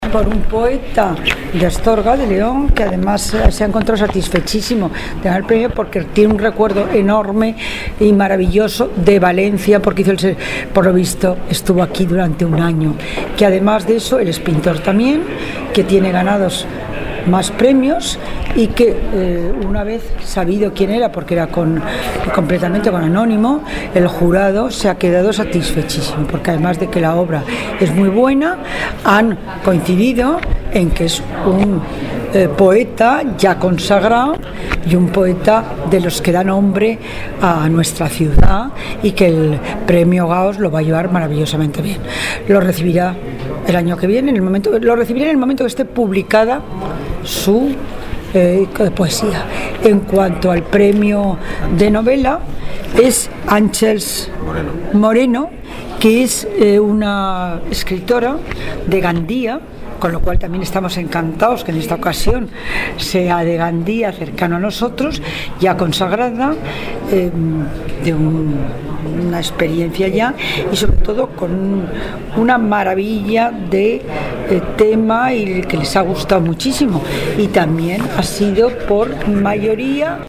por un poeta de Astorga, de León, que además se ha encontrado satisfechísimo de ganar el premio porque tiene un recuerdo enorme y maravilloso de Valencia, porque por lo visto estuvo aquí durante un año, que además de eso él es pintor también, que tiene ganados más premios y que una vez sabido quién era, porque era completamente con anónimo, el jurado se ha quedado satisfechísimo, porque además de que la obra es muy buena, han coincidido en que es un poeta ya consagrado y un poeta de los que da nombre a nuestra ciudad, y que el premio Gaos lo va a llevar maravillosamente bien. Lo recibirá el año que viene, lo recibirá en el momento que esté publicada su poesía. En cuanto al premio de novela, es Ánchels Moreno, que es una escritora de Gandía, con lo cual también estamos encantados que en esta ocasión sea de Gandía, cercano a nosotros, ya consagrada, de una experiencia ya, y sobre todo con una maravilla de tema y que les ha gustado muchísimo, y también ha sido por mayoría